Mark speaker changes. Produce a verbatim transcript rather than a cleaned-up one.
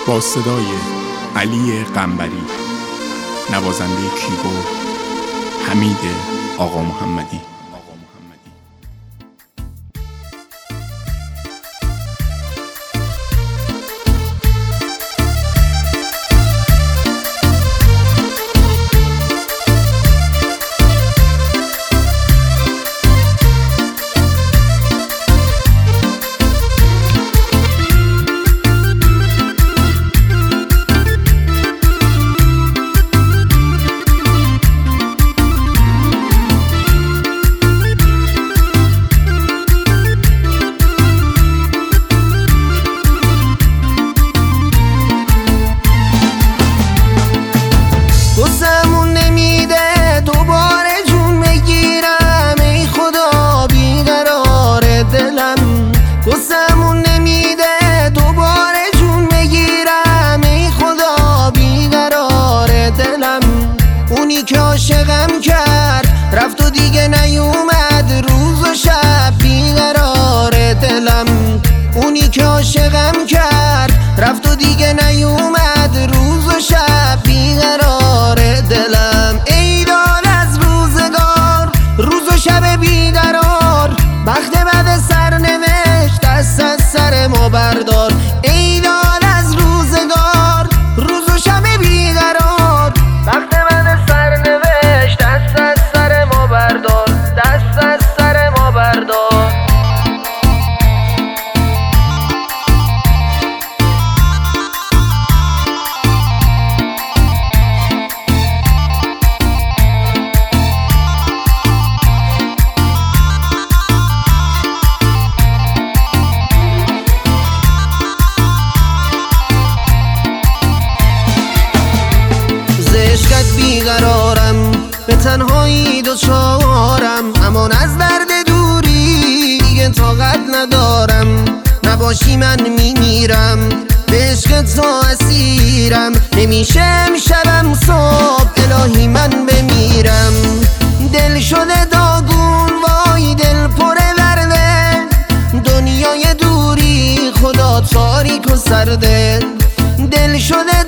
Speaker 1: با صدای علی قنبری، نوازنده کیبورد حمید آقا محمدی.
Speaker 2: گسمون نمیده دوباره جون بگیرم، ای خدا بیقرار دلم. گسمون نمیده دوباره جون بگیرم، ای خدا بیقرار دلم. اونی که عاشقم کرد رفت و دیگه نیومد، روز و شب بیقرار دلم. اونی که عاشقم کرد رفت و دیگه نیومد، روز و شب بیقرار دلم. ای داد از روزگار، روز و شب بیقرار، بخت بد سرنوشت دست از سر ما بردار. ای داد از روزگار، روز و شب بیقرار، بخت بد سرنوشت دست از سر ما بردار، دست از سر ما بردار. عشقت بیقرارم، به تنهایی دوچارم، امان از درد دوری دیگه طاقت ندارم. نباشی من میمیرم، به عشق تو اسیرم، نمیشه شبم صبح الهی من بمیرم. دل شده داغون وای دل پر ورده، دنیای دوری خدا تاریک و سرده. دل شده